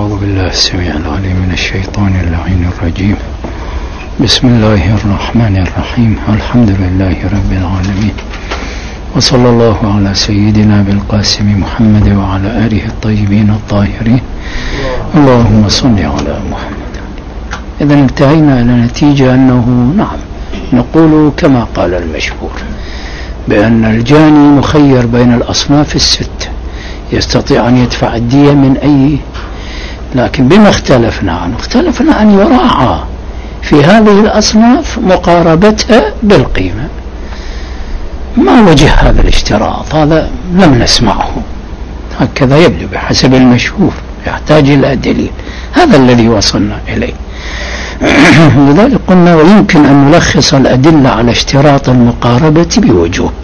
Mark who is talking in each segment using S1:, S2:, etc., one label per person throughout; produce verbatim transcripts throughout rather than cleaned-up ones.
S1: أعوذ بالله السميع العليم من الشيطان اللعين الرجيم. بسم الله الرحمن الرحيم. الحمد لله رب العالمين، وصلى الله على سيدنا بالقاسم محمد وعلى آله الطيبين الطاهرين. اللهم صل على محمد. إذا انتهينا إلى نتيجة أنه نعم نقول كما قال المشهور بأن الجاني مخير بين الأصناف الستة، يستطيع أن يدفع الدية من أي، لكن بما اختلفنا عنه اختلفنا أن يراعى في هذه الأصناف مقاربتها بالقيمة. ما وجه هذا الاشتراط؟ هذا لم نسمعه، هكذا يبدو بحسب المشهور، يحتاج إلى دليل. هذا الذي وصلنا إليه. لذلك قلنا ويمكن أن نلخص الأدلة على اشتراط المقاربة بوجوه.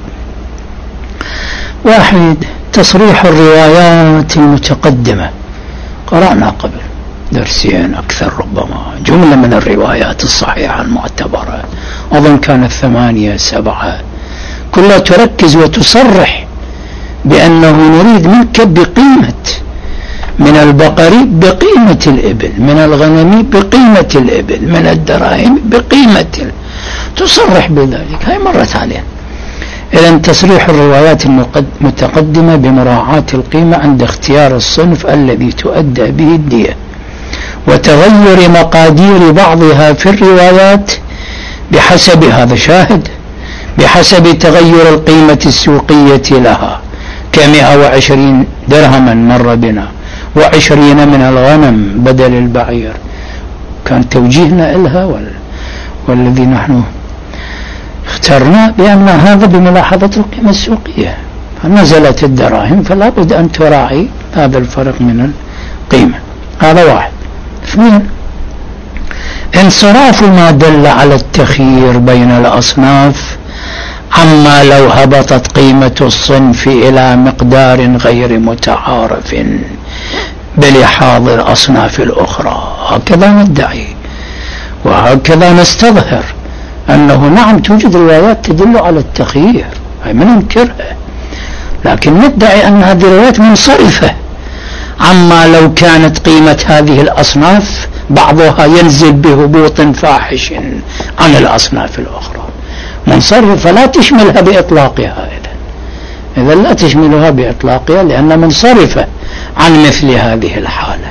S1: واحد، تصريح الروايات المتقدمة، قرأنا قبل درسين أكثر ربما جملة من الروايات الصحيحة المعتبرة، أظن كانت ثمانية سبعة، كلها تركز وتصرح بأنه نريد منك بقيمة، من البقر بقيمة الإبل، من الغنم بقيمة الإبل، من الدراهم بقيمة ال... تصرح بذلك. هاي مرت علينا. إذن تصريح الروايات المتقدمة بمراعاة القيمة عند اختيار الصنف الذي تؤدى به الدية، وتغير مقادير بعضها في الروايات بحسب، هذا شاهد، بحسب تغير القيمة السوقية لها، كمئة وعشرين درهما مر بنا، وعشرين من الغنم بدل البعير. كان توجيهنا إلها والذي نحن اخترنا بأن هذا بملاحظة القيمة السوقية، فنزلت الدراهم فلا بد أن تراعي هذا الفرق من القيمة. هذا واحد. اثنين، انصراف ما دل على التخيير بين الأصناف عما لو هبطت قيمة الصنف إلى مقدار غير متعارف بلحاظ الأصناف الأخرى. هكذا ندعي وهكذا نستظهر أنه نعم توجد روايات تدل على التخيير، أي من ننكرها، لكن ندعي أن هذه الروايات منصرفة عما لو كانت قيمة هذه الأصناف بعضها ينزل بهبوط فاحش عن الأصناف الأخرى، منصرفة، فلا تشملها بإطلاقها. إذن إذا لا تشملها بإطلاقها لأنها منصرفة عن مثل هذه الحالة.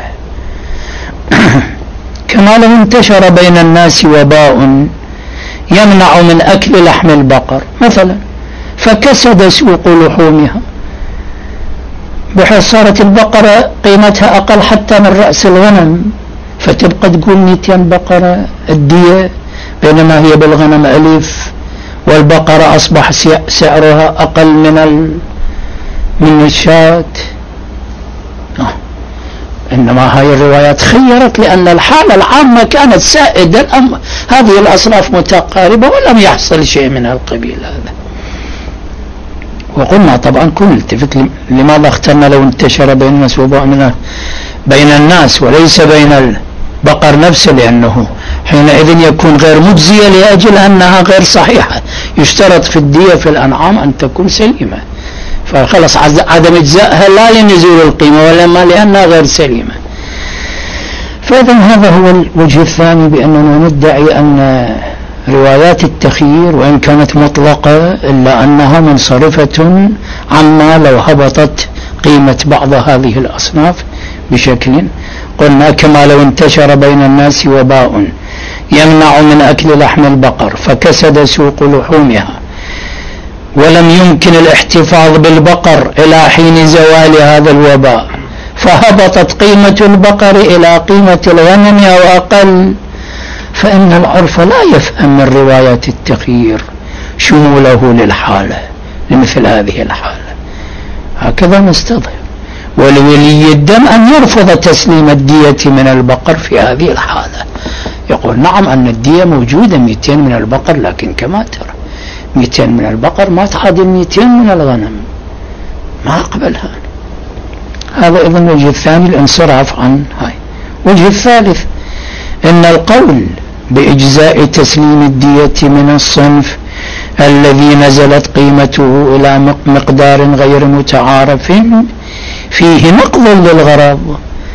S1: كما لو انتشر بين الناس وباء يمنع من أكل لحم البقر مثلا، فكسد سوق لحومها بحيث صارت البقرة قيمتها أقل حتى من رأس الغنم، فتبقى تقول مئتين بقرة الدية، بينما هي بالغنم ألف، والبقرة أصبح سعرها أقل من ال... من الشاة. إنما هاي الروايات خيرت لأن الحالة العامة كانت سائدة، هذه الأصناف متقاربة ولم يحصل شيء من القبيل هذا. وقلنا طبعا كل التفت لماذا اخترنا لو انتشر بين الناس وباء من بين الناس وليس بين البقر نفسه، لأنه حينئذ يكون غير مجزية لأجل أنها غير صحيحة. يشترط في الدية في الأنعام أن تكون سليمة، فخلص عدم إجزائها لا لنزول القيمة ولا لأنها غير سليمة. فإذا هذا هو الوجه الثاني، بأننا ندعي أن روايات التخيير وإن كانت مطلقة إلا أنها منصرفة عما لو هبطت قيمة بعض هذه الأصناف بشكل، قلنا كما لو انتشر بين الناس وباء يمنع من أكل لحم البقر فكسد سوق لحومها، ولم يمكن الاحتفاظ بالبقر إلى حين زوال هذا الوباء، فهبطت قيمة البقر إلى قيمة الغنم أو أقل، فإن العرف لا يفهم من روايات التخيير شموله للحالة، لمثل هذه الحالة. هكذا نستظهر. ولولي الدم أن يرفض تسليم الدية من البقر في هذه الحالة، يقول نعم أن الدية موجودة مئتين من البقر، لكن كما ترى مئتين من البقر ما تعادل مئتين من الغنم، ما أقبلها. هذا إذن الوجه الثاني، الانصراف عن هاي. وجه الثالث إن القول بإجزاء تسليم الدية من الصنف الذي نزلت قيمته إلى مقدار غير متعارف فيه نقض للغرض،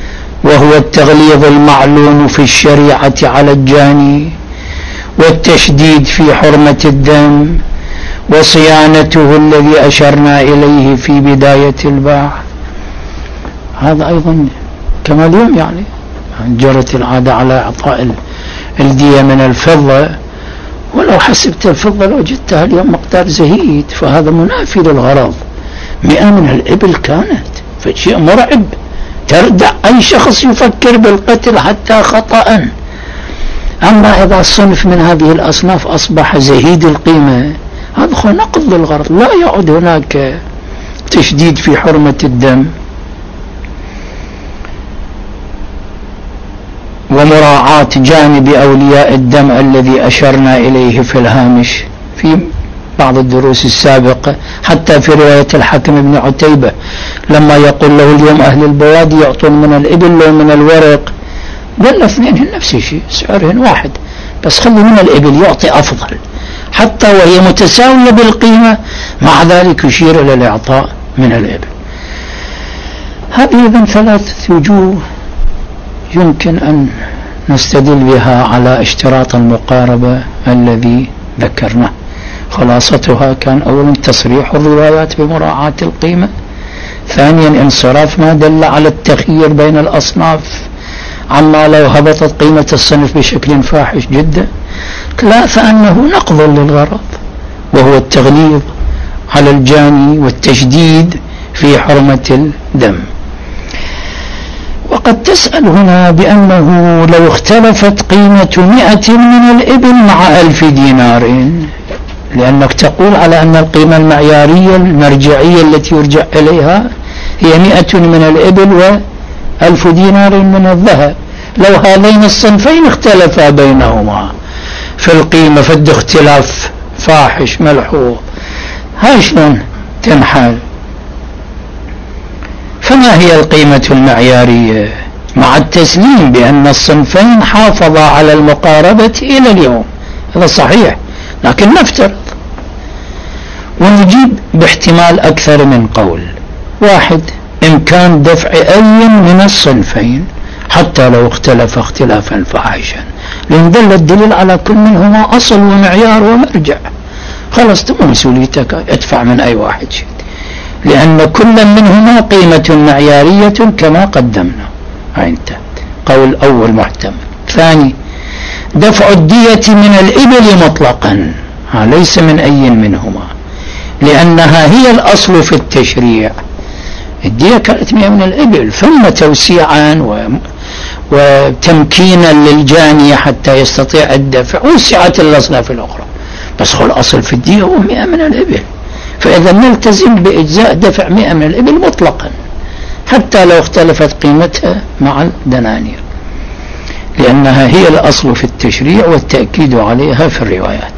S1: وهو التغليظ المعلوم في الشريعة على الجاني، والتشديد في حرمة الدم، وصيانته الذي أشرنا إليه في بداية الباحث. هذا أيضا كما اليوم يعني جرت العادة على إعطاء الدية من الفضة، ولو حسبت الفضة لوجدتها اليوم مقدار زهيد، فهذا منافي للغرض. مئة من الإبل كانت فشيء مرعب تردع أي شخص يفكر بالقتل حتى خطأ. أما إذا صنف من هذه الأصناف أصبح زهيد القيمة، هذا هو نقض للغرض، لا يعد هناك تشديد في حرمة الدم ومراعاة جانب أولياء الدم الذي أشرنا إليه في الهامش في بعض الدروس السابقة. حتى في رواية الحكم بن عتيبة لما يقول له اليوم أهل البوادي يعطون من الإبل لو من الورق، قال اثنين نفس الشيء سعرهن واحد، بس خلي من الإبل يعطي أفضل حتى وهي متساوية بالقيمة، مع ذلك يشير إلى الإعطاء من الإبل. هذه إذن ثلاثة وجوه يمكن أن نستدل بها على اشتراط المقاربة الذي ذكرناه. خلاصتها كان أولا تصريح الروايات بمراعاة القيمة، ثانيا انصراف ما دل على التخيير بين الأصناف عما لو هبطت قيمة الصنف بشكل فاحش جدا، ثلاثة أنه نقض للغرض وهو التغليظ على الجاني والتشديد في حرمة الدم. وقد تسأل هنا بأنه لو اختلفت قيمة مئة من الإبل مع ألف دينار، لأنك تقول على أن القيمة المعيارية المرجعية التي يرجع إليها هي مئة من الإبل وألف دينار من الذهب. لو هذين الصنفين اختلفا بينهما في القيمة فد اختلاف فاحش ملحوظ، هاي شلون تنحل؟ فما هي القيمة المعيارية مع التسليم بأن الصنفين حافظا على المقاربة إلى اليوم؟ هذا صحيح، لكن نفترض ونجيب باحتمال أكثر من قول. واحد، إمكان دفع أي من الصنفين حتى لو اختلف اختلافا فاحشا، لأن دل الدليل على كل منهما أصل ومعيار ومرجع، خلاص تم مسؤوليتك ادفع من أي واحد شيء، لأن كل منهما قيمة معيارية كما قدمنا. هاي انتهت. قول أول محتمل. ثاني، دفع الدية من الإبل مطلقا، ها ليس من أي منهما، لأنها هي الأصل في التشريع. الدية كانت من الإبل، ثم توسيعا و... وتمكينا للجاني حتى يستطيع الدفع وسعت الأصناف الأخرى، بس هو الأصل في الدية هو مئة من الإبل، فإذا نلتزم بإجزاء دفع مئة من الإبل مطلقا حتى لو اختلفت قيمتها مع الدنانير، لأنها هي الأصل في التشريع والتأكيد عليها في الروايات.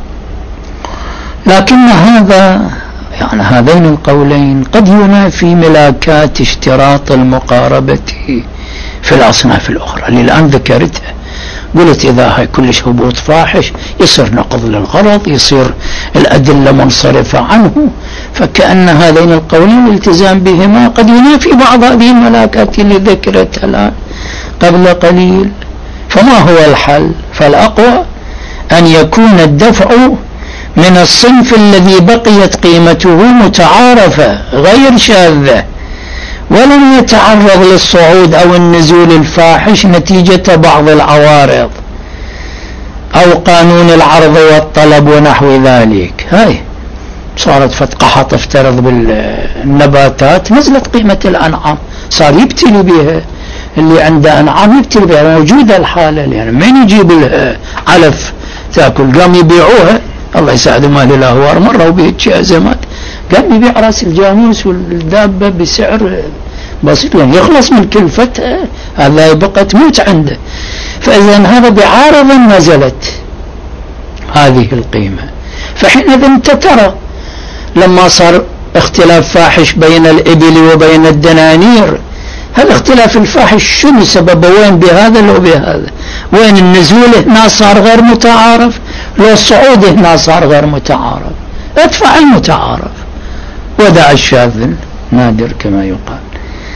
S1: لكن هذا يعني هذين القولين قد ينافي ملاكات اشتراط المقاربة في الأصناف الأخرى اللي الآن ذكرتها. قلت إذا هاي كلش هبوط فاحش يصير نقض للغرض، يصير الأدلة منصرفة عنه، فكأن هذين القولين الالتزام بهما قد ينافي بعض هذه الملاكات اللي ذكرتها الآن قبل قليل. فما هو الحل؟ فالأقوى أن يكون الدفع من الصنف الذي بقيت قيمته متعارفة غير شاذة ولم يتعرض للصعود أو النزول الفاحش نتيجة بعض العوارض أو قانون العرض والطلب ونحو ذلك. هاي صارت فتقحة تفترض بالنباتات، نزلت قيمة الأنعام، صار يبتلي بها، اللي عنده أنعام يبتلي بها، موجودة الحالة، يعني من يجيب لها علف تأكل قام يبيعوها. الله يساعده مال الأهوار مرة وبيتشي أزمات قام يبيع راس الجاموس والدابة بسعر بسيط لأن يخلص من كلفتها، هذا يبقى تموت عنده. فإذا هذا بعارض نزلت هذه القيمة، فحينئذ انت ترى لما صار اختلاف فاحش بين الإبل وبين الدنانير، هل اختلاف الفاحش شنو سببه؟ وين بهذا لو بهذا؟ وين النزول هنا صار غير متعارف، لو الصعود هنا صار غير متعارف؟ ادفع المتعارف ودع الشاذ نادر كما يقال. هذا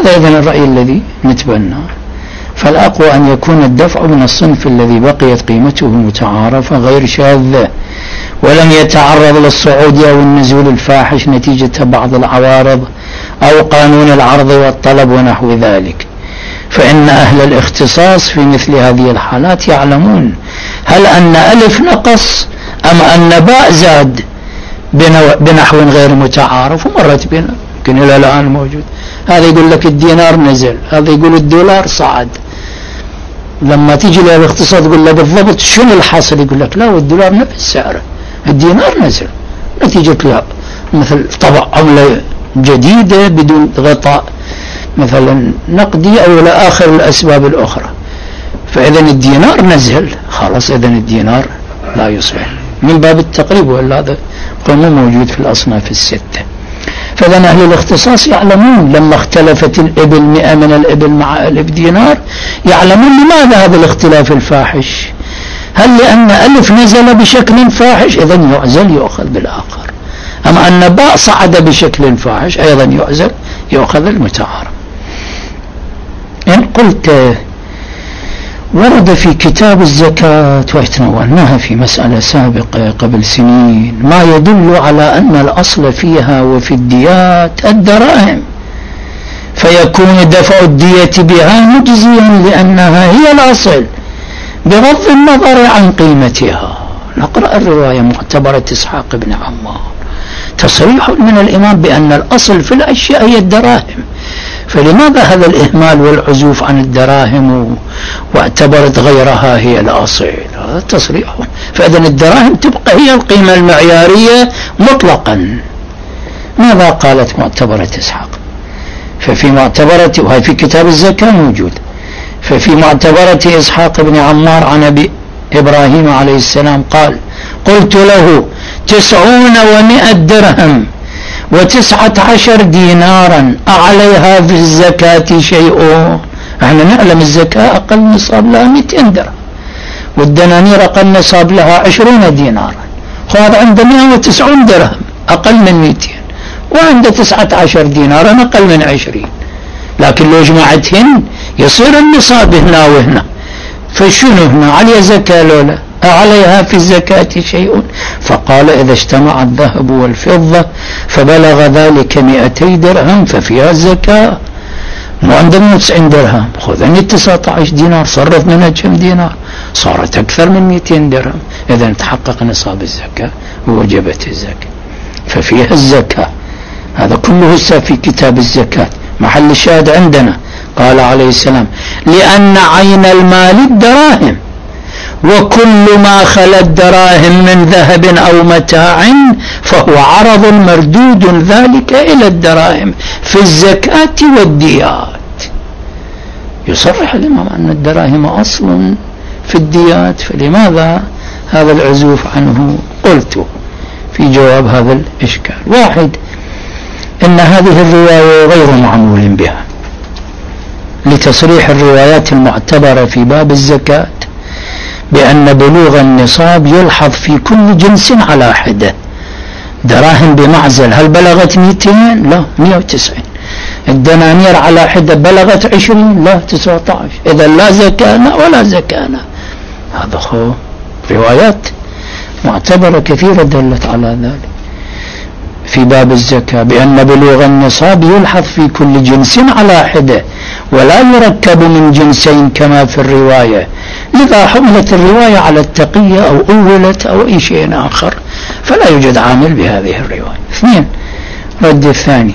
S1: هذا إذن الرأي الذي نتبناه. فالأقوى أن يكون الدفع من الصنف الذي بقيت قيمته متعارفة غير شاذة ولم يتعرض للصعود أو النزول الفاحش نتيجة بعض العوارض أو قانون العرض والطلب ونحو ذلك. فإن أهل الاختصاص في مثل هذه الحالات يعلمون هل أن ألف نقص أم أن باء زاد بنحو غير متعارف، ومرت بنا يمكن إلى الآن موجود. هذا يقول لك الدينار نزل، هذا يقول الدولار صعد. لما تيجي له الاختصاص تقول له بالضبط شنو الحاصل، يقول لك لا والدولار نفس سعره، الدينار نزل نتيجة لا مثل طبع عملة جديدة بدون غطاء مثلا نقدي أو إلى آخر الأسباب الأخرى. فإذا الدينار نزل خلاص، إذا الدينار لا يصبح من باب التقريب، ولا هذا قانون موجود في الأصناف الستة. فإذا أهل الاختصاص يعلمون لما اختلفت الإبل مئة من الإبل مع ألف دينار يعلمون لماذا هذا الاختلاف الفاحش. هل لأن ألف نزل بشكل فاحش إذن يعزل يؤخذ بالآخر، أما أن باء صعد بشكل فاحش أيضا يعزل يؤخذ المتعارف. إن قلت ورد في كتاب الزكاة وتناولناها في مسألة سابقة قبل سنين ما يدل على أن الأصل فيها وفي الديات الدراهم، فيكون دفع الدية بها مجزيا لأنها هي الأصل بغض النظر عن قيمتها. نقرأ الرواية معتبرة إسحاق بن عمار تصريح من الإمام بأن الأصل في الأشياء هي الدراهم، فلماذا هذا الإهمال والعزوف عن الدراهم واعتبرت غيرها هي الأصل؟ هذا تصريح. فإذا الدراهم تبقى هي القيمة المعيارية مطلقا. ماذا قالت معتبرة إسحاق؟ ففي معتبرة، وهي في كتاب الزكاة موجود، ففي معتبرة إسحاق بن عمار عن أبي إبراهيم عليه السلام قال قلت له تسعون ومائة درهم وتسعة عشر دينارا أعليها في الزكاة شيء؟ احنا نعلم الزكاة أقل نصاب لها مئتين درهم، والدنانير أقل نصاب لها عشرون دينارا، وهذا عنده مئة وتسعون درهم أقل من مئتين، وعنده تسعة عشر دينارا أقل من عشرين، لكن لو جمعتهن يصير النصاب هنا وهنا. فشنو هنا عليه زكاة لولا عليها في الزكاة شيء؟ فقال إذا اجتمع الذهب والفضة فبلغ ذلك مئتي درهم ففيها الزكاة. مو عندنا تسعين درهم، خذ عني تسعة عشر دينار صرف منها كم دينار، صارت أكثر من مئتين درهم، إذا تحقق نصاب الزكاة ووجبت الزكاة ففيها الزكاة. هذا كله في كتاب الزكاة. محل الشاهد عندنا قال عليه السلام لأن عين المال الدراهم وكل ما خلا الدراهم من ذهب أو متاع فهو عرض مردود ذلك إلى الدراهم في الزكاة والديات. يصرح الإمام أن الدراهم أصل في الديات، فلماذا هذا العزوف عنه؟ قلت في جواب هذا الإشكال: واحد، إن هذه الرواية غير معمول بها لتصريح الروايات المعتبرة في باب الزكاة بأن بلوغ النصاب يلحظ في كل جنس على حدة. دراهم بمعزل هل بلغت مئتين؟ لا، مئة وتسعين. الدنانير على حدة بلغت عشرين؟ لا، تسعة عشر. إذا لا زكاة ولا زكاة. هذا هو روايات معتبرة كثيرة دلت على ذلك في باب الزكاة بأن بلوغ النصاب يلحظ في كل جنس على حدة ولا يركب من جنسين كما في الرواية، لذا حملت الرواية على التقية أو أولت أو أي شيء آخر، فلا يوجد عامل بهذه الرواية. اثنين، رد الثاني: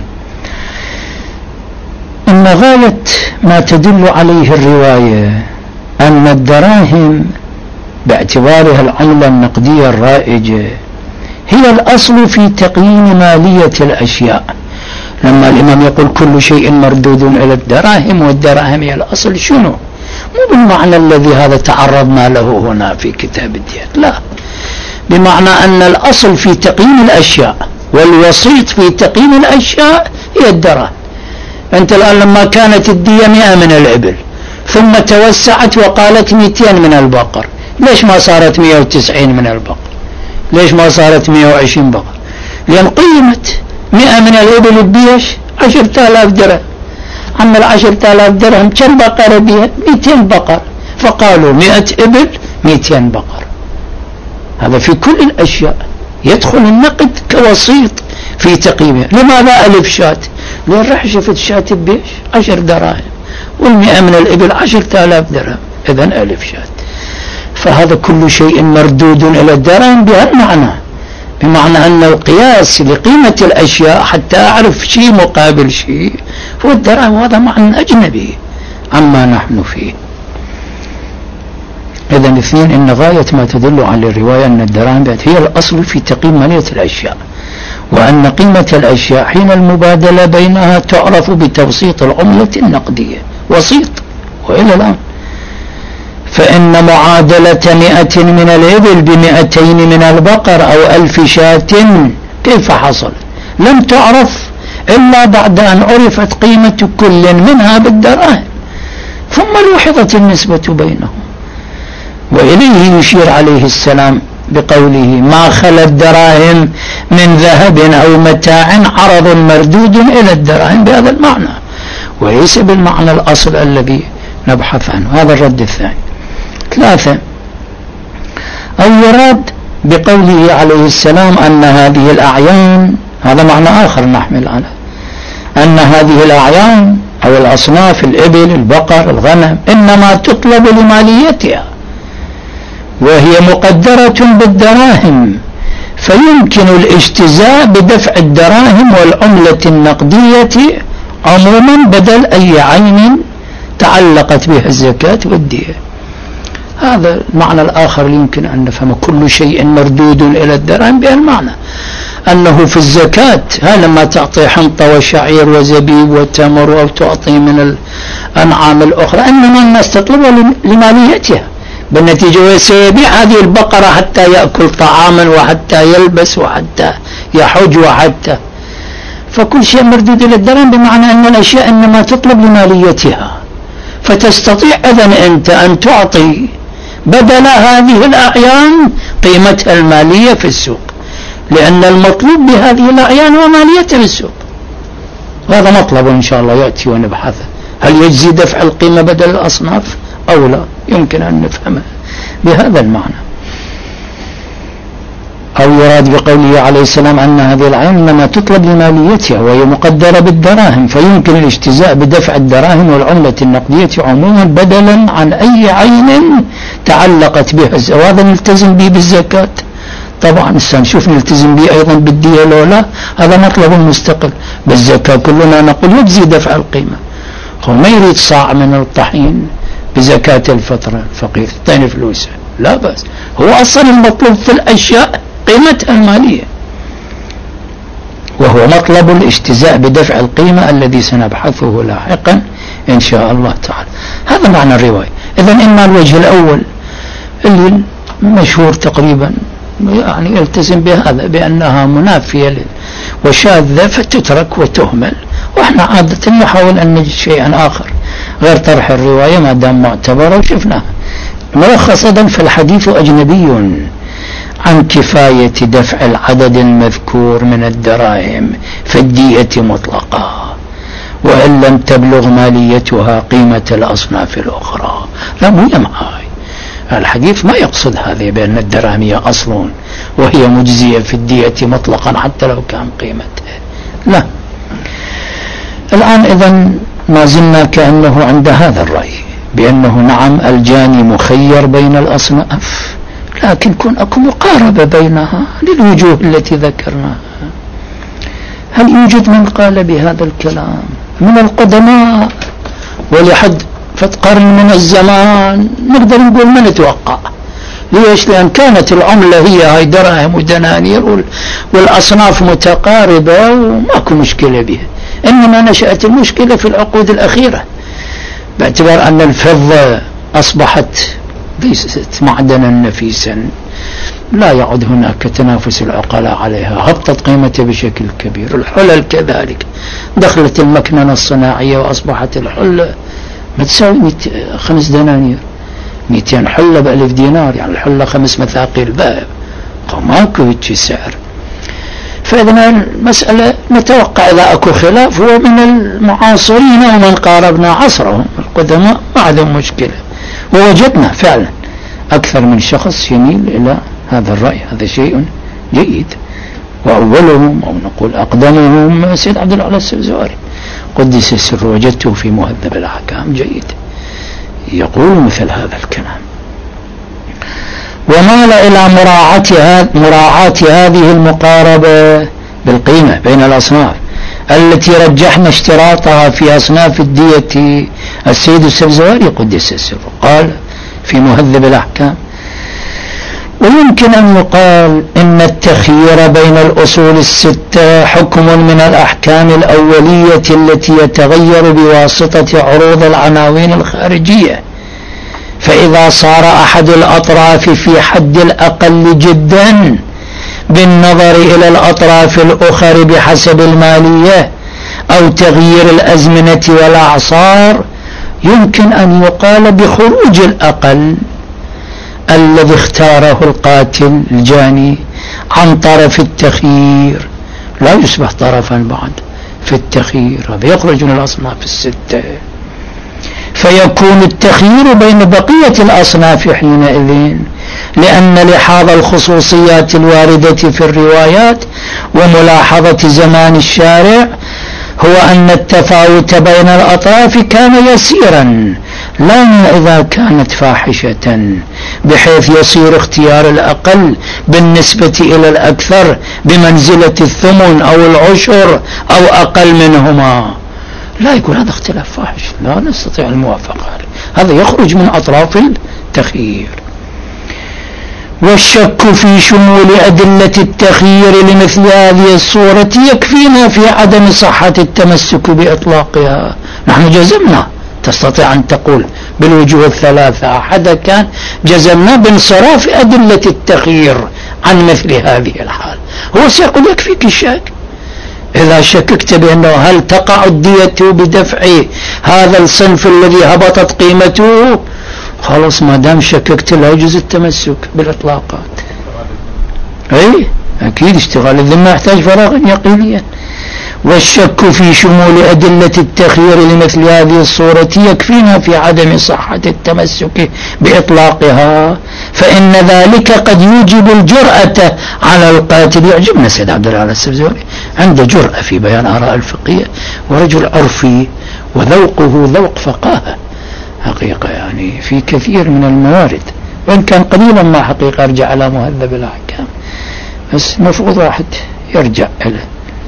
S1: إن غاية ما تدل عليه الرواية أن الدراهم باعتبارها العملة النقدية الرائجة هي الأصل في تقييم مالية الأشياء. لما الإمام يقول كل شيء مردود إلى الدراهم والدراهم هي الأصل، شنو؟ مو بالمعنى الذي هذا تعرضنا له هنا في كتاب الديات، لا، بمعنى أن الأصل في تقييم الأشياء والوسيط في تقييم الأشياء هي الدراهم. أنت الآن لما كانت الدية مئة من الإبل ثم توسعت وقالت مئتين من البقر، ليش ما صارت مئة وتسعين من البقر؟ ليش ما صارت مئة وعشرين بقر؟ لأن قيمت مئة من الإبل بيش عشرة آلاف درهم، عمل عشرة آلاف درهم كم بقرة بها؟ مئتين بقر. فقالوا مئة إبل مئتين بقر. هذا في كل الأشياء يدخل النقد كوسيط في تقييمه. لماذا ألف شاة؟ لأن راح شفت شاة بيش عشر دراهم، والمئة من الإبل عشرة آلاف درهم، إذن ألف شاة. فهذا كل شيء مردود إلى الدراهم بهالمعنى، بمعنى أن القياس لقيمة الأشياء حتى أعرف شيء مقابل شيء هو الدراهم، وهذا معنى أجنبي عما نحن فيه. إذن اثنين، إن غاية ما تدل على الرواية أن الدراهم هي الأصل في تقييم مالية الأشياء، وأن قيمة الأشياء حين المبادلة بينها تعرف بتوسيط العملة النقدية، وسيط وإلى الآن. فإن معادلة مئة من الإبل بمئتين من البقر أو ألف شاة كيف حصل؟ لم تعرف إلا بعد أن عرفت قيمة كل منها بالدراهم، ثم لوحظت النسبة بينهم. وإليه يشير عليه السلام بقوله ما خلا الدراهم من ذهب أو متاع عرض مردود إلى الدراهم بهذا المعنى، وليس بالمعنى الأصل الذي نبحث عنه. هذا الرد الثاني. ثلاثة، أو يراد بقوله عليه السلام أن هذه الأعيان، هذا معنى آخر نحمل على أن هذه الأعيان أو الأصناف الإبل البقر الغنم إنما تطلب لماليتها وهي مقدرة بالدراهم، فيمكن الاجتزاء بدفع الدراهم والعملة النقدية عموما بدل أي عين تعلقت بها الزكاة والدية. هذا المعنى الآخر يمكن أن نفهم. كل شيء مردود إلى الدراهم بهالمعنى، أنه في الزكاة لما تعطي حنطة وشعير وزبيب وتمر أو تعطي من الأنعام الأخرى إنما الناس تطلبها لماليتها، بالنتيجة سيبيع هذه البقرة حتى يأكل طعاما وحتى يلبس وحتى يحج وحتى، فكل شيء مردود إلى الدراهم بمعنى أن الأشياء إنما تطلب لماليتها. فتستطيع إذن أنت أن تعطي بدل هذه الأعيان قيمتها المالية في السوق، لأن المطلوب بهذه الأعيان هو ماليتها في السوق. وهذا مطلب إن شاء الله يأتي ونبحثه، هل يجزي دفع القيمة بدل الأصناف أو لا؟ يمكن أن نفهمه بهذا المعنى. أو يراد بقوله عليه السلام أن هذه العين إنما تطلب لماليتها وهي مقدرة بالدراهم، فيمكن الاجتزاء بدفع الدراهم والعملة النقدية عموما بدلا عن أي عين تعلقت بها، وهذا نلتزم به بالزكاة. طبعا سنشوف نلتزم به أيضا بالدية لولا، هذا مطلب مستقل. بالزكاة كلنا نقول يجزي دفع القيمة، هو ما يريد صاع من الطحين بزكاة الفطرة الفقير الثاني فلوسه، لا بأس، هو أصلا المطلوب في الأشياء قيمتها المالية، وهو مطلب الاجتزاء بدفع القيمة الذي سنبحثه لاحقا إن شاء الله تعالى. هذا معنى الرواية. إذن إما الوجه الأول اللي مشهور تقريبا يعني يلتزم بهذا بأنها منافية وشاذة فتترك وتهمل، وإحنا عادة نحاول أن نجد شيئا آخر غير طرح الرواية ما دام معتبرة وشفناها. ملخصا فالحديث أجنبي عن كفاية دفع العدد المذكور من الدراهم في الدية مطلقة، وإن لم تبلغ ماليتها قيمة الأصناف الأخرى. لا مو معاي الحديث ما يقصد هذه بأن الدراهم هي أصل وهي مجزية في الدية مطلقا حتى لو كان قيمتها، لا. الآن إذن ما زلنا كأنه عند هذا الرأي بأنه نعم الجاني مخير بين الأصناف، لكن كن أكو مقاربة بينها للوجوه التي ذكرناها. هل يوجد من قال بهذا الكلام من القدماء ولحد فتقرن من الزمان؟ نقدر نقول ما نتوقع. ليش؟ لأن كانت العملة هي هاي دراهم ودنانير والأصناف متقاربة وماكو مشكلة بها، إنما نشأت المشكلة في العقود الأخيرة باعتبار أن الفضة أصبحت ليست معدنا نفيسا، لا يعد هناك تنافس العقلاء عليها، هبطت قيمتها بشكل كبير. الحلل كذلك، دخلت المكننة الصناعية وأصبحت الحلة ما تساوي خمس دنانير، مئتين حلة بألف دينار، يعني الحلة خمس مثاقيل ذهب، ماكو هيك سعر. فإذا المسألة نتوقع إذا أكو خلاف هو من المعاصرين ومن قاربنا عصرهم القدماء ما عندهم مشكلة، ووجدنا فعلا أكثر من شخص يميل إلى هذا الرأي، هذا شيء جيد. وأولهم أو نقول أقدمهم سيد عبد الأعلى السبزواري قدس السر، وجدته في مهذب الأحكام جيد يقول مثل هذا الكلام. ومال إلى مراعاة مراعاة هذه المقاربة بالقيمة بين الأصناف التي رجحنا اشتراطها في أصناف الدية السيد السبزواري قدس السر، قال في مهذب الأحكام: ويمكن أن يقال إن التخيير بين الأصول الستة حكم من الأحكام الأولية التي يتغير بواسطة عروض العناوين الخارجية، فإذا صار أحد الأطراف في حد الأقل جدا بالنظر إلى الأطراف الأخر بحسب المالية أو تغيير الأزمنة والأعصار، يمكن أن يقال بخروج الأقل الذي اختاره القاتل الجاني عن طرف التخيير، لا يصبح طرفا بعد في التخيير، هذا يخرج من الأصناف الستة، فيكون التخيير بين بقية الأصناف حينئذ، لأن لحاظ الخصوصيات الواردة في الروايات وملاحظة زمان الشارع هو أن التفاوت بين الأطراف كان يسيرا، لا إذا كانت فاحشة بحيث يصير اختيار الأقل بالنسبة إلى الأكثر بمنزلة الثمن أو العشر أو أقل منهما. لا يكون هذا اختلاف فاحش، لا نستطيع الموافقة عليه، هذا يخرج من أطراف التخيير. والشك في شمول أدلة التخيير لمثل هذه الصورة يكفينا في عدم صحة التمسك بإطلاقها. نحن جزمنا، تستطيع أن تقول بالوجوه الثلاثة أحد كان جزمنا بانصراف أدلة التخيير عن مثل هذه الحال. هو سيقول يكفيك الشك، إذا شككت بأنه هل تقع الدية بدفع هذا الصنف الذي هبطت قيمته، خلاص ما دام شككت لا يجوز التمسك بالإطلاقات. أي أكيد اشتغال الذمة يحتاج فراغا يقينيا. والشك في شمول أدلة التخيير لمثل هذه الصورة يكفينا في عدم صحة التمسك بإطلاقها، فإن ذلك قد يوجب الجرأة على القاتل. يعجبنا سيد عبد الأعلى السبزواري، عنده جرأة في بيان آراء الفقهية، ورجل عرفي وذوقه ذوق فقاهة حقيقة، يعني في كثير من الموارد، وإن كان قليلا ما حقيقة أرجع على مهذب الأحكام، بس مفروض واحد يرجع إليه.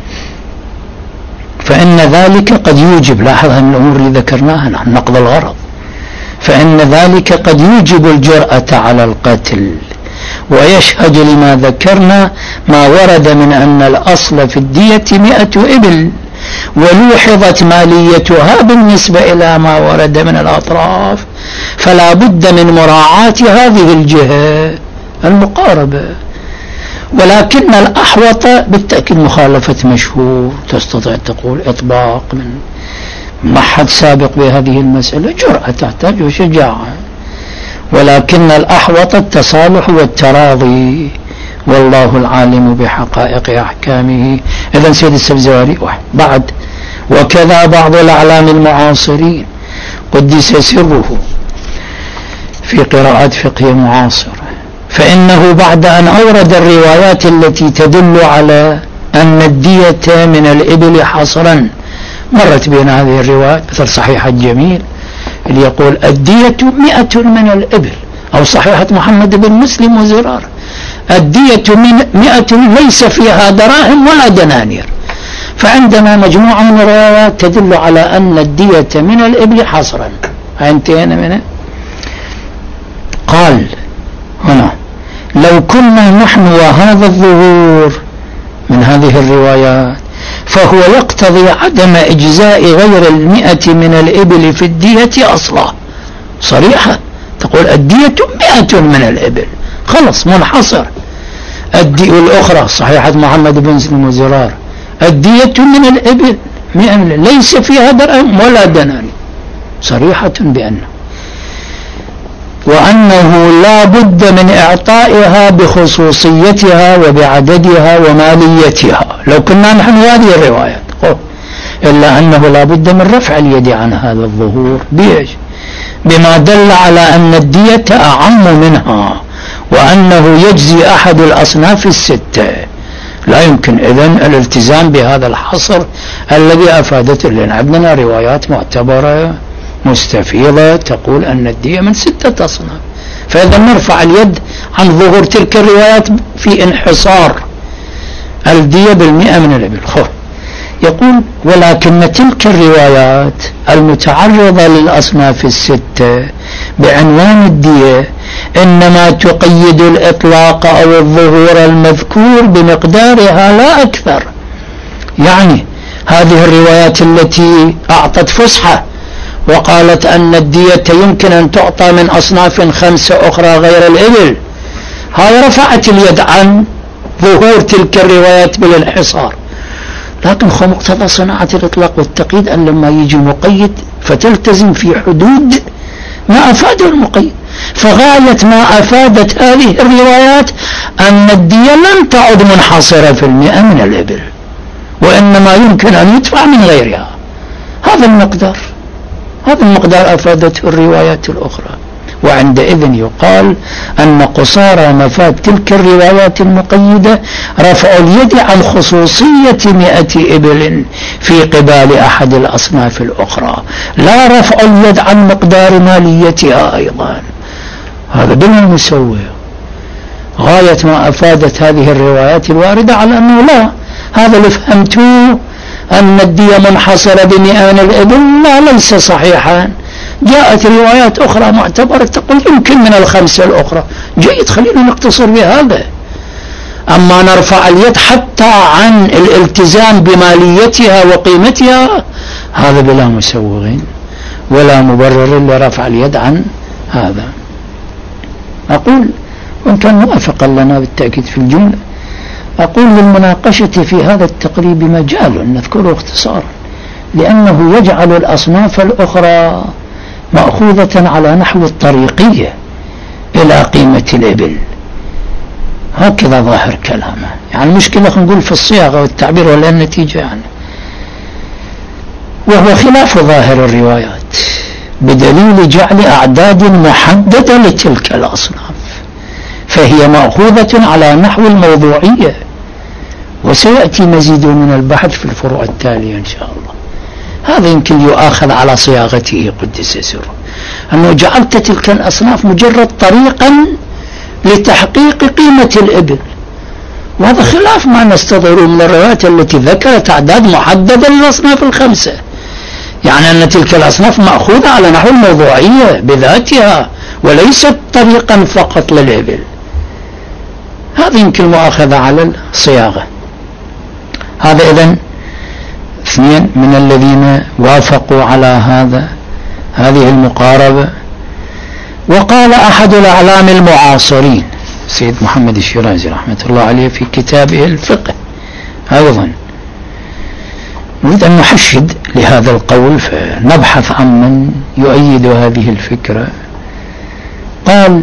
S1: فإن ذلك قد يوجب، لاحظ أن الأمور اللي ذكرناها نحن نقض الغرض، فإن ذلك قد يوجب الجرأة على القتل، ويشهد لما ذكرنا ما ورد من أن الأصل في الدية مئة إبل، ولوحظت ماليتها بالنسبة إلى ما ورد من الأطراف، فلا بد من مراعاة هذه الجهة المقاربة. ولكن الأحوط بالتأكيد مخالفة مشهور، تستطيع تقول إطباق من ما حد سابق بهذه المسألة، جرأة تحتاج وشجاعة، ولكن الأحوط التصالح والتراضي، والله العالم بحقائق أحكامه. إذن سيد السبزواري واحد بعد. وكذا بعض الأعلام المعاصرين قدس سره في قراءات فقه معاصرة، فإنه بعد أن أورد الروايات التي تدل على أن الدية من الإبل حصرا، مرت بين هذه الروايات مثل صحيحة جميل اللي يقول الدية مئة من الإبل، أو صحيحة محمد بن مسلم وزرار الدية من مئة ليس فيها دراهم ولا دنانير. فعندنا مجموعة من الروايات تدل على أن الدية من الإبل حصرا، انتهينا منه. قال هنا: لو كنا نحن وهذا الظهور من هذه الروايات فهو يقتضي عدم إجزاء غير المئة من الإبل في الدية أصلا، صريحة تقول الدية مئة من الإبل، خلص منحصر. الدية الأخرى صحيحة محمد بن مسلم وزرار الدية من الإبل ليس فيها درهم ولا دنانير، صريحة بأنه وأنه لا بد من إعطائها بخصوصيتها وبعددها وماليتها. لو كنا نحن هذه الروايات. إلا أنه لا بد من رفع اليد عن هذا الظهور بيش بما دل على أن الدية أعم منها، وأنه يجزي أحد الأصناف الستة. لا يمكن إذن الالتزام بهذا الحصر الذي أفادته، لأن عندنا روايات معتبرة مستفيضة تقول أن الدية من ستة أصناف. فإذا نرفع اليد عن ظهور تلك الروايات في انحصار الدية بالمئة من الإبل. خو يقول ولكن تلك الروايات المتعرضة للأصناف الستة بعنوان الدية إنما تقيد الإطلاق أو الظهور المذكور بمقدارها لا أكثر. يعني هذه الروايات التي أعطت فسحة وقالت أن الدية يمكن أن تعطى من أصناف خمسة أخرى غير الإبل، هاي رفعت اليد عن ظهور تلك الروايات بالانحصار. لكن خو مقتضى صناعة الإطلاق والتقييد أن لما يجي مقيد فتلتزم في حدود ما أفاده المقيد. فغاية ما أفادت هذه الروايات أن الدية لم تعد منحصرة في المئة من الإبل، وإنما يمكن أن يدفع من غيرها. هذا المقدار هذا المقدار أفادته الروايات الأخرى. وعندئذ يقال أن قصارى مفاد تلك الروايات المقيدة رفع اليد عن خصوصية مئة إبل في قبال أحد الأصناف الأخرى، لا رفع اليد عن مقدار ماليتها أيضا. هذا بالمسوي غاية ما أفادت هذه الروايات الواردة على أنه لا، هذا اللي فهمتوه أن الدية منحصرة بمئة من الإبل لا، ليس صحيحا. جاءت روايات أخرى معتبرة تقول يمكن من الخمسة الأخرى. جيد، خلينا نقتصر بهذا. أما نرفع اليد حتى عن الالتزام بماليتها وقيمتها، هذا بلا مسوغ ولا مبرر لرفع اليد عن هذا. أقول وإن كان موافقا لنا بالتأكيد في الجملة، أقول للمناقشة في هذا التقريب مجال نذكره اختصارا، لأنه يجعل الأصناف الأخرى مأخوذة على نحو الطريقية إلى قيمة الإبل. هكذا ظاهر كلامه. يعني المشكلة نقول في الصياغة والتعبير ولا النتيجة يعني، وهو خلاف ظاهر الروايات بدليل جعل أعداد محددة لتلك الأصناف، فهي مأخوذة على نحو الموضوعية. وسيأتي مزيد من البحث في الفروع التالية إن شاء الله. هذا يمكن يؤاخذ على صياغته قدس سره، أنه جعلت تلك الأصناف مجرد طريقا لتحقيق قيمة الإبل، وهذا خلاف ما نستظهره من الروايات التي ذكرت أعداد محددة للأصناف الخمسة. يعني أن تلك الأصناف مأخوذة على نحو الموضوعية بذاتها وليست طريقا فقط للإبل. هذا يمكن مؤاخذة على الصياغة. هذا إذن اثنين من الذين وافقوا على هذا هذه المقاربة. وقال أحد الأعلام المعاصرين سيد محمد الشيرازي رحمة الله عليه في كتابه الفقه أيضا، نريد أن نحشد لهذا القول فنبحث عن من يؤيد هذه الفكرة. قال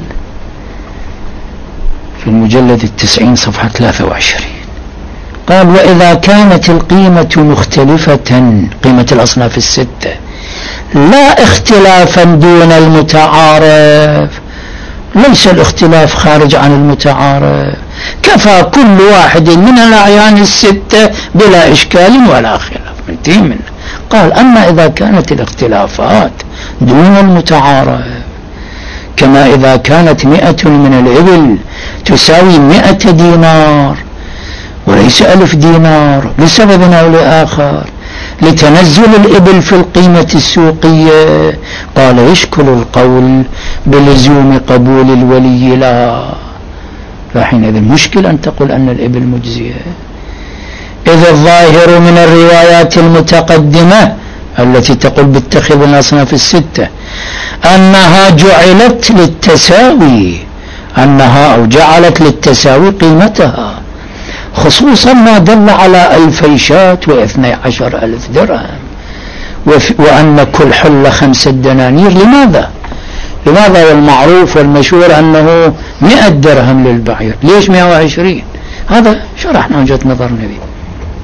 S1: في المجلد التسعين صفحة ثلاثة وعشرين، قال وإذا كانت القيمة مختلفة، قيمة الأصناف الستة، لا اختلافا دون المتعارف، ليس الاختلاف خارج عن المتعارف، كفى كل واحد من الأعيان الستة بلا إشكال ولا خلاف منتهي منه. قال أما إذا كانت الاختلافات دون المتعارف، كما إذا كانت مئة من الإبل تساوي مئة دينار وليس ألف دينار لسبب أو لآخر، لتنزل الإبل في القيمة السوقية، قال يشكل القول بلزوم قبول الولي لها. فحينئذ مشكل أن تقول أن الإبل مجزية، إذ الظاهر من الروايات المتقدمة التي تقول باتخذ الأصناف الستة أنها جعلت للتساوي، أنها أو جعلت للتساوي قيمتها، خصوصا ما دل على ألفي شاة واثني عشر ألف درهم، وأن كل حلة خمسة دنانير. لماذا؟ لماذا والمعروف والمشهور أنه مئة درهم للبعير، ليش مئة وعشرين؟ هذا شرحنا وجهة نظر النبي.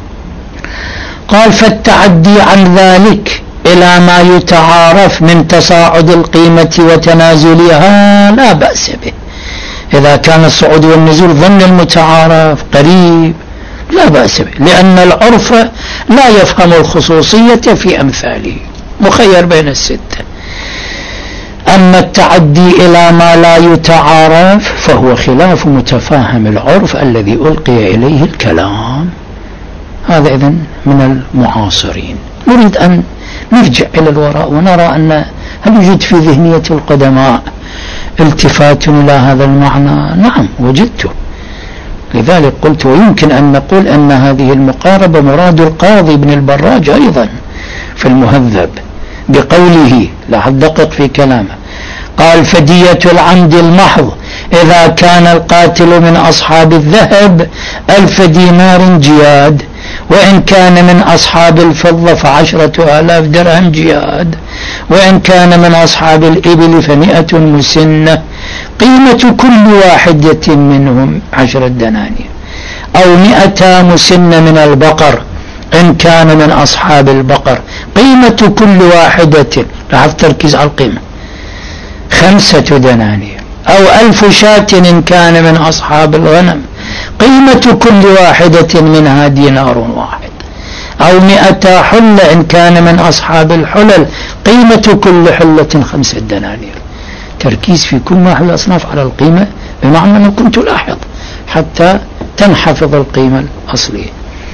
S1: قال فالتعدي عن ذلك إلى ما يتعارف من تصاعد القيمة وتنازلها لا بأس به. إذا كان الصعود والنزول ضمن المتعارف قريب لا بأس به، لأن العرف لا يفهم الخصوصية في أمثاله، مخير بين الستة. أما التعدي إلى ما لا يتعارف فهو خلاف متفاهم العرف الذي ألقي إليه الكلام. هذا إذن من المعاصرين. نريد أن نرجع إلى الوراء ونرى أن هل يوجد في ذهنية القدماء التفات إلى هذا المعنى؟ نعم وجدته. لذلك قلت ويمكن أن نقول أن هذه المقاربة مراد القاضي ابن البراج أيضا في المهذب بقوله، لا دقق في كلامه، قال فدية العمد المحض إذا كان القاتل من أصحاب الذهب ألف دينار جياد، وإن كان من أصحاب الفضة فعشرة آلاف درهم جياد، وإن كان من أصحاب الإبل فمئة مسنة، قيمة كل واحدة منهم عشرة دنانير، أو مئة مسنة من البقر إن كان من أصحاب البقر، قيمة كل واحدة، لاحظ تركيز على القيمة، خمسة دنانير، أو ألف شاة إن كان من أصحاب الغنم، قيمة كل واحدة منها دينار واحد، أو مئة حلة إن كان من أصحاب الحلل، قيمة كل حلة خمسة دنانير. تركيز في كل واحد الأصناف على القيمة، بمعنى أنه كنت لاحظ حتى تنحفظ القيمة الأصلية.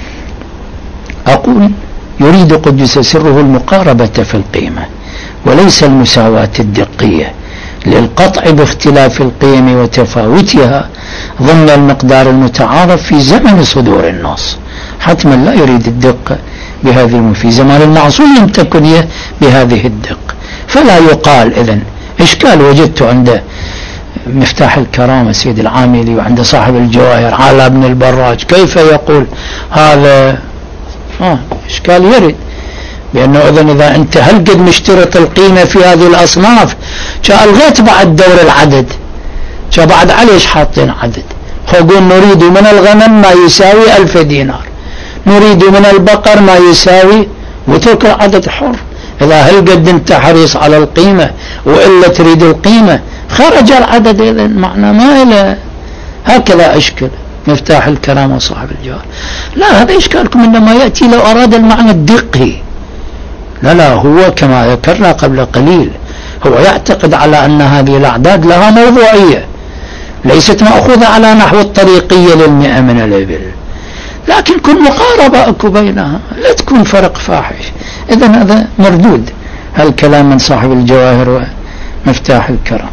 S1: أقول يريد قدس سره المقاربة في القيمة وليس المساواة الدقية للقطع باختلاف القيم وتفاوتها ضمن المقدار المتعارف في زمن صدور النص. حتما لا يريد الدقة بهذه، في زمان المعصوم لم تكن هي بهذه الدقة. فلا يقال إذن إشكال وجدت عند مفتاح الكرامة سيد العاملي وعند صاحب الجواهر على ابن البراج، كيف يقول هذا؟ آه إشكال يرد بأنه إذن إذا أنت هل قد مشترط القيمة في هذه الأصناف جاء الغيت بعد دور العدد، جاء بعد عليش حاطين عدد، فقول نريد من الغنم ما يساوي ألف دينار، نريد من البقر ما يساوي، وترك العدد حر. إذا هل قد انت حريص على القيمة وإلا تريد القيمة خرج العدد، إذن معنى ما إلى هكذا أشكل مفتاح الكرامة وصاحب الجوار. لا هذا إشكالكم إنما يأتي لو أراد المعنى الدقي. لا لا هو كما ذكرنا قبل قليل هو يعتقد على أن هذه الأعداد لها موضوعية ليست مأخوذة على نحو الطريقية للمئة من الإبل، لكن كن مقاربة أكو بينها، لا تكون فرق فاحش. إذن هذا مردود هالكلام من صاحب الجواهر ومفتاح الكرامة.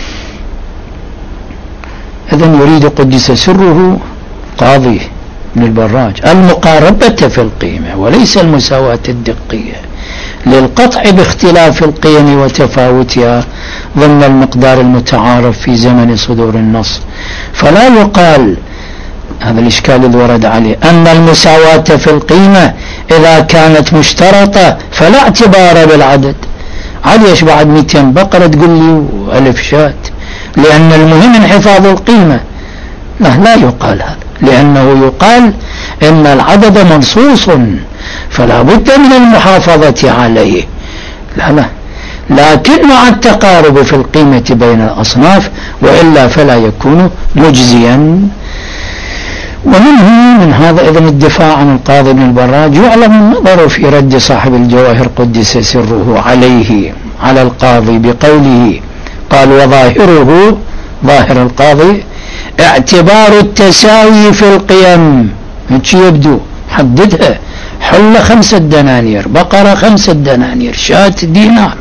S1: إذن يريد قدس سره قاضي ابن البراج المقاربة في القيمة وليس المساواة الدقية للقطع باختلاف القيم وتفاوتها ضمن المقدار المتعارف في زمن صدور النص. فلا يقال، هذا الإشكال الذي ورد عليه، أن المساواة في القيمة إذا كانت مشترطة فلا اعتبار بالعدد. عليش بعد مئتين بقرة تقول لي ألف شاة؟ لأن المهم انحفاظ القيمة. لا لا يقال هذا، لأنه يقال إن العدد منصوص فلا بد من المحافظة عليه. لا لا لكن مع التقارب في القيمة بين الأصناف، وإلا فلا يكون مجزيا. ومنه من هذا إذن الدفاع عن القاضي ابن البراج يعلم النظر في رد صاحب الجواهر قدس سره عليه على القاضي بقوله، قال وظاهره، ظاهر القاضي اعتبار التساوي في القيم. هيك يبدو حددها، حل خمسة دنانير، بقرة خمسة دنانير، شاة دينار.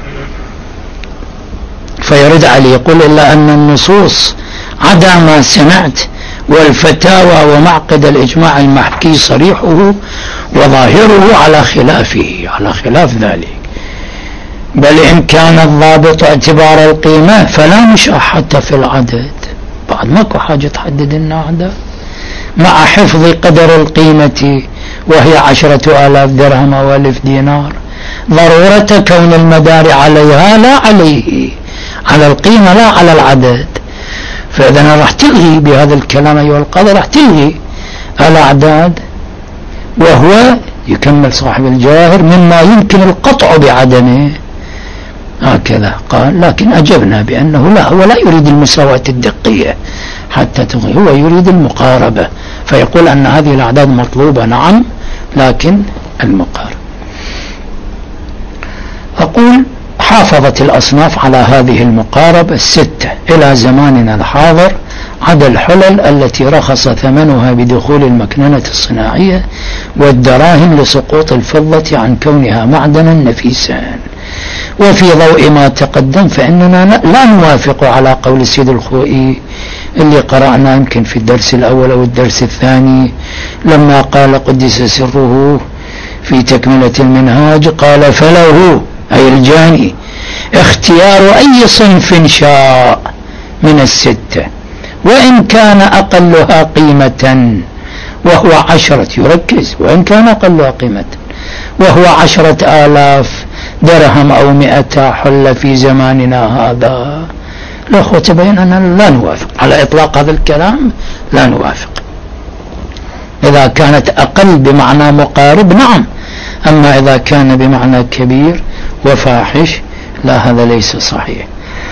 S1: فيرد عليه يقول إلا أن النصوص عدا ما سمعت والفتاوى ومعقد الإجماع المحكي صريحه وظاهره على خلافه، على خلاف ذلك. بل إن كان الضابط اعتبار القيمة فلا مشاحة في العدد، بعد ماكو حاجة تحدد النعدة مع حفظ قدر القيمة وهي عشرة آلاف درهم أو ألف دينار، ضرورة كون المدار عليها لا عليه، على القيمة لا على العدد. فإذا أنا راح تلغي بهذا الكلام أيها القاضي، راح تلغي الأعداد، وهو يكمل صاحب الجواهر مما يمكن القطع بعدمه هكذا قال. لكن أجبنا بأنه لا، هو لا يريد المساواة الدقية حتى تغي، هو يريد المقاربة، فيقول أن هذه الأعداد مطلوبة نعم، لكن المقاربة. أقول حافظت الأصناف على هذه المقاربة الستة إلى زماننا الحاضر، عدا الحلل التي رخص ثمنها بدخول المكننة الصناعية والدراهم لسقوط الفضة عن كونها معدنا نفيسا. وفي ضوء ما تقدم فإننا لا نوافق على قول السيد الخوئي اللي قرأنا يمكن في الدرس الأول أو الدرس الثاني لما قال قدس سره في تكملة المنهاج، قال فله أي الجاني اختيار أي صنف شاء من الستة وإن كان أقلها قيمة وهو عشرة، يركز، وإن كان أقلها قيمة وهو عشرة آلاف درهم أو مئة حل في زماننا هذا. الأخوة تبين أننا لا نوافق على إطلاق هذا الكلام، لا نوافق. إذا كانت أقل بمعنى مقارب نعم، أما إذا كان بمعنى كبير وفاحش لا، هذا ليس صحيح.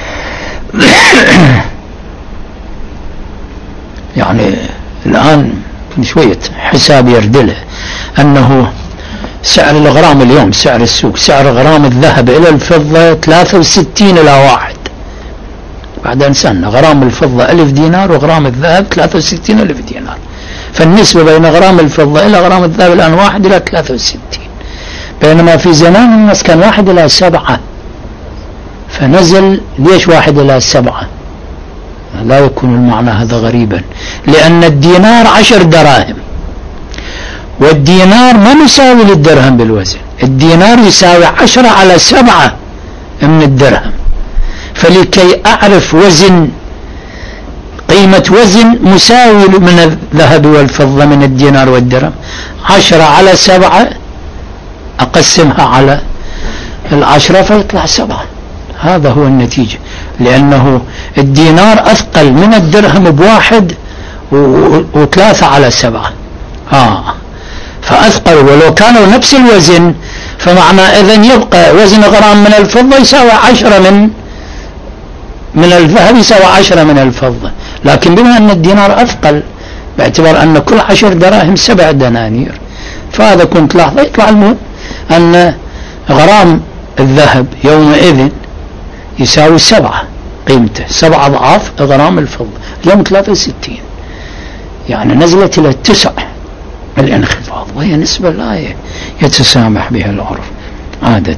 S1: يعني الآن شوية حساب يردله أنه سعر الغرام اليوم، سعر السوق، سعر غرام الذهب إلى الفضة ثلاثة وستين إلى واحد. بعد أنسان غرام الفضة ألف دينار وغرام الذهب ثلاثة وستين ألف دينار، فالنسبة بين غرام الفضة إلى غرام الذهب الآن واحد إلى ثلاثة وستين، بينما في زمان الناس كان واحد إلى سبعة، فنزل. ليش واحد إلى سبعة؟ لا يكون المعنى هذا غريبا، لأن الدينار عشر دراهم، والدينار ما يساوي للدرهم بالوزن، الدينار يساوي عشرة على سبعة من الدرهم. فلكي أعرف وزن قيمة وزن مساوي من الذهب والفضة من الدينار والدرهم، عشرة على سبعة أقسمها على العشرة فيطلع سبعة، هذا هو النتيجة، لأنه الدينار أثقل من الدرهم بواحد وثلاثة على سبعة، آه فأثقل. ولو كانوا نفس الوزن فمعنى إذن يبقى وزن غرام من الفضة يساوي عشرة من من الذهب يساوي عشرة من الفضة، لكن بما أن الدينار أثقل باعتبار أن كل عشر دراهم سبع دنانير، فهذا كنت لاحظة يطلع المهم أن غرام الذهب يومئذ يساوي سبعة، قيمته سبعة أضعاف غرام الفضة، اليوم ثلاثة وستين، يعني نزلت إلى تسع الانخفاض، وهي نسبة لا يتسامح بها العرف عادة.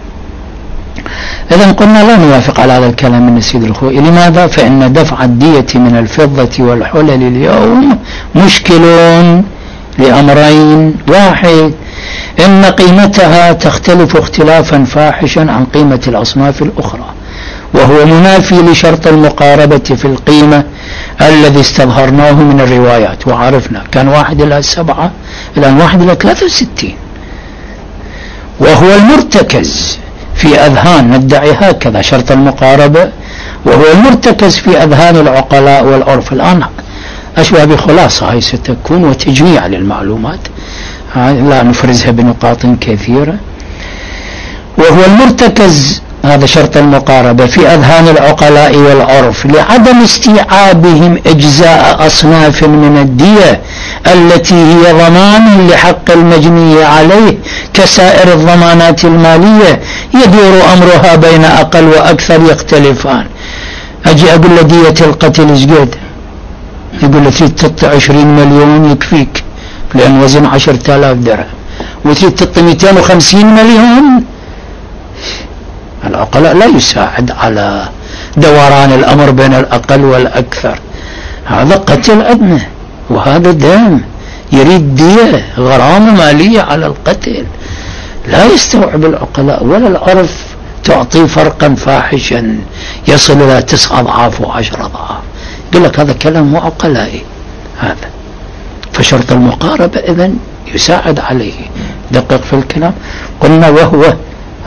S1: إذن قلنا لا نوافق على هذا الكلام من السيد الخوئي. لماذا؟ فإن دفع الدية من الفضة والحلل اليوم مشكل لأمرين: واحد، إن قيمتها تختلف اختلافا فاحشا عن قيمة الأصناف الأخرى، وهو منافي لشرط المقاربة في القيمة الذي استظهرناه من الروايات، وعرفنا كان واحد إلى سبعة الآن واحد إلى ثلاثة وستين، وهو المرتكز في أذهان، ندعي هكذا شرط المقاربة، وهو المرتكز في أذهان العقلاء والعرف. الآن أشبه بخلاصة هي ستكون وتجميع للمعلومات، لا نفرزها بنقاط كثيرة. وهو المرتكز هذا شرط المقاربة في أذهان العقلاء والعرف لعدم استيعابهم إجزاء أصناف من الدية التي هي ضمان لحق المجني عليه كسائر الضمانات المالية يدور أمرها بين أقل وأكثر يختلفان. أجي أقول له دية القتل إيش يقول له تريد تطلع عشرين مليون يكفيك لأن وزن عشرة آلاف درهم، وتريد تطلع مئتين وخمسين مليون. العقلاء لا يساعد على دوران الأمر بين الأقل والأكثر، هذا قتل أدنى وهذا دم، يريد دية غرامة مالية على القتل. لا يستوعب العقلاء ولا العرف تعطي فرقا فاحشا يصل إلى تسع أضعاف وعشر أضعاف. يقول لك هذا كلام مو عقلائي هذا. فشرط المقاربة إذن يساعد عليه. دقق في الكلام. قلنا وهو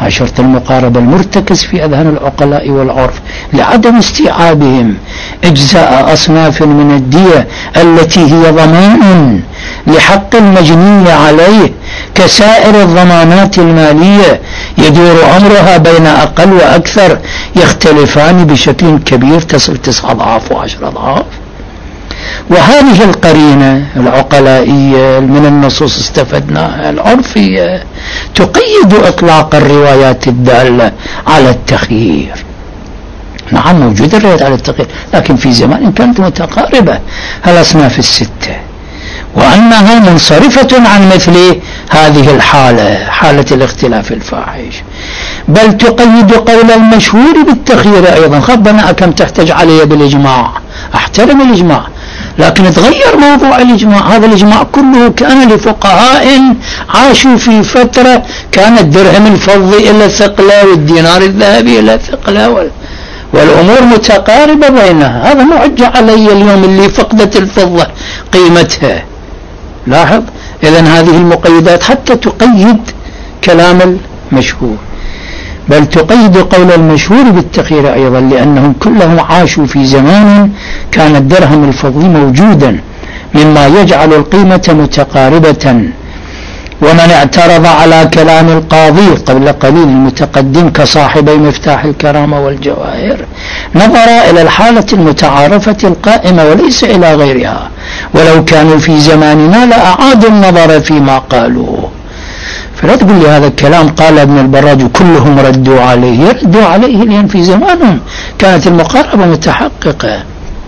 S1: عشرة المقاربة المرتكز في أذهان العقلاء والعرف لعدم استيعابهم إجزاء أصناف من الدية التي هي ضمان لحق المجني عليه كسائر الضمانات المالية يدور أمرها بين أقل وأكثر يختلفان بشكل كبير تصل تسعة أضعاف وعشر أضعاف. وهذه القرينة العقلائية من النصوص استفدناها العرفية تقيد إطلاق الروايات الدالة على التخيير. نعم موجود الروايات على التخيير لكن في زمان كانت متقاربة الأصناف الستة وأنها منصرفة عن مثل هذه الحالة حالة الاختلاف الفاحش بل تقيد قول المشهور بالتخيير أيضا. خبنا كم تحتاج عليه بالإجماع أحترم الإجماع لكن تغير موضوع الإجماع. هذا الإجماع كله كان لفقهاء عاشوا في فترة كان الدرهم الفضي إلى ثقلة والدينار الذهبي إلى ثقلة والأمور متقاربة بينها. هذا معجة علي اليوم اللي فقدت الفضة قيمتها. لاحظ إذن هذه المقيدات حتى تقيد كلام المشهور بل تقيد قول المشهور بالتخيير أيضا لأنهم كلهم عاشوا في زمان كان الدرهم الفضي موجودا مما يجعل القيمة متقاربة. ومن اعترض على كلام القاضي قبل قليل المتقدم كصاحبي مفتاح الكرامة والجواهر نظر إلى الحالة المتعارفة القائمة وليس إلى غيرها ولو كانوا في زماننا لأعادوا النظر فيما قالوه. فلا تقول لي هذا الكلام قال ابن البراج كلهم ردوا عليه. يردوا عليه لأن في زمانهم كانت المقاربة متحققة.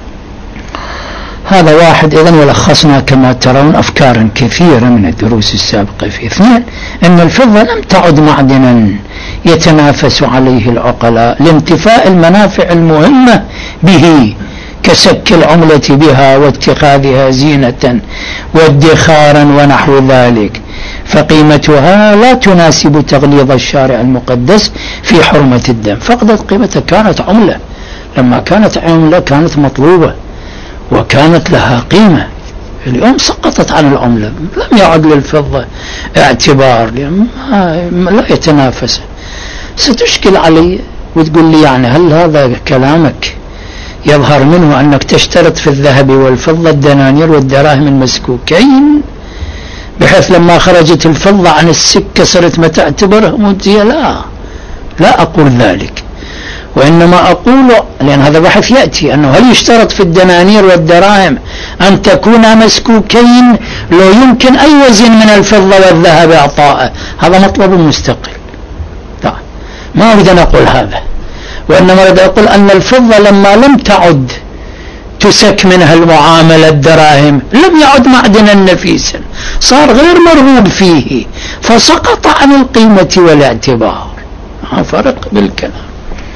S1: هذا واحد. إذن ولخصنا كما ترون أفكارا كثيرة من الدروس السابقة. في اثنين أن الفضة لم تعد معدنا يتنافس عليه العقلاء لانتفاء المنافع المهمة به كسك العملة بها واتخاذها زينة وادخارا ونحو ذلك فقيمتها لا تناسب تغليظ الشارع المقدس في حرمة الدم. فقدت قيمتها. كانت عملة لما كانت عملة كانت مطلوبة وكانت لها قيمة. اليوم سقطت عن العملة لم يعد للفضة اعتبار لا يتنافس. ستشكل علي وتقول لي يعني هل هذا كلامك يظهر منه أنك تشترط في الذهب والفضة الدنانير والدراهم المسكوكين بحيث لما خرجت الفضة عن السكة صرت ما تعتبرها مجزية؟ لا لا أقول ذلك وإنما أقول لأن هذا بحث يأتي أنه هل يشترط في الدنانير والدراهم أن تكون مسكوكين لو يمكن أي وزن من الفضة والذهب إعطاءه. هذا مطلب مستقل. لا ما أريد أن أقول هذا وإنما أريد أقول أن الفضة لما لم تعد تسك منها المعاملة الدراهم لم يعد معدنا نفيسا صار غير مرغوب فيه فسقط عن القيمة والاعتبار. فرق بالكلام.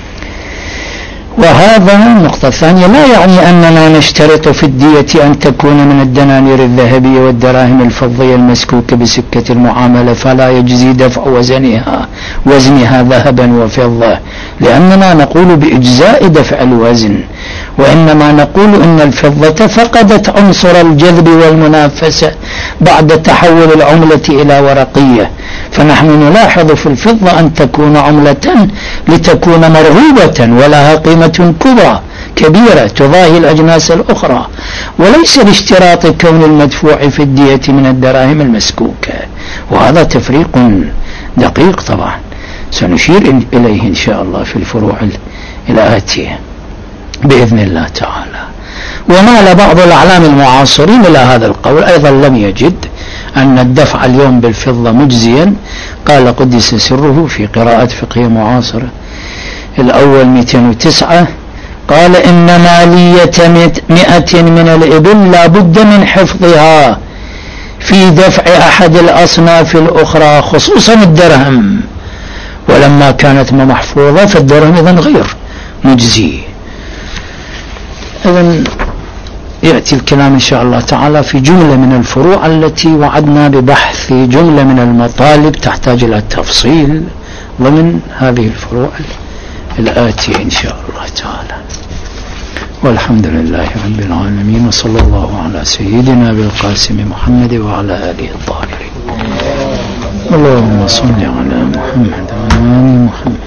S1: وهذا النقطة الثانية لا يعني أننا نشترط في الدية أن تكون من الدنانير الذهبية والدراهم الفضية المسكوكة بسكة المعاملة فلا يجزي دفع وزنها وزنها ذهبا وفضة لأننا نقول بإجزاء دفع الوزن وإنما نقول إن الفضة فقدت عنصر الجذب والمنافسة بعد تحول العملة إلى ورقية. فنحن نلاحظ في الفضة أن تكون عملة لتكون مرغوبة ولها قيمة كبرى كبيرة تضاهي الأجناس الأخرى وليس لاشتراط كون المدفوع في الدية من الدراهم المسكوكة. وهذا تفريق دقيق طبعا سنشير إليه إن شاء الله في الفروع الآتية بإذن الله تعالى. ومال بعض الأعلام المعاصرين إلى هذا القول أيضا لم يجد أن الدفع اليوم بالفضة مجزيا. قال قدس سره في قراءة فقهية معاصرة الأول مئتين وتسعة قال إن مالية مئة من الإبل لا بد من حفظها في دفع أحد الأصناف الأخرى خصوصا الدرهم ولما كانت محفوظة فالدرهم إذن غير مجزي. إذن يأتي الكلام إن شاء الله تعالى في جملة من الفروع التي وعدنا ببحث جملة من المطالب تحتاج إلى التفصيل ضمن هذه الفروع الآتية إن شاء الله تعالى. والحمد لله رب العالمين وصلى الله على سيدنا بالقاسم محمد وعلى آله الطاهرين. اللهم صل على محمد وعلى آل محمد.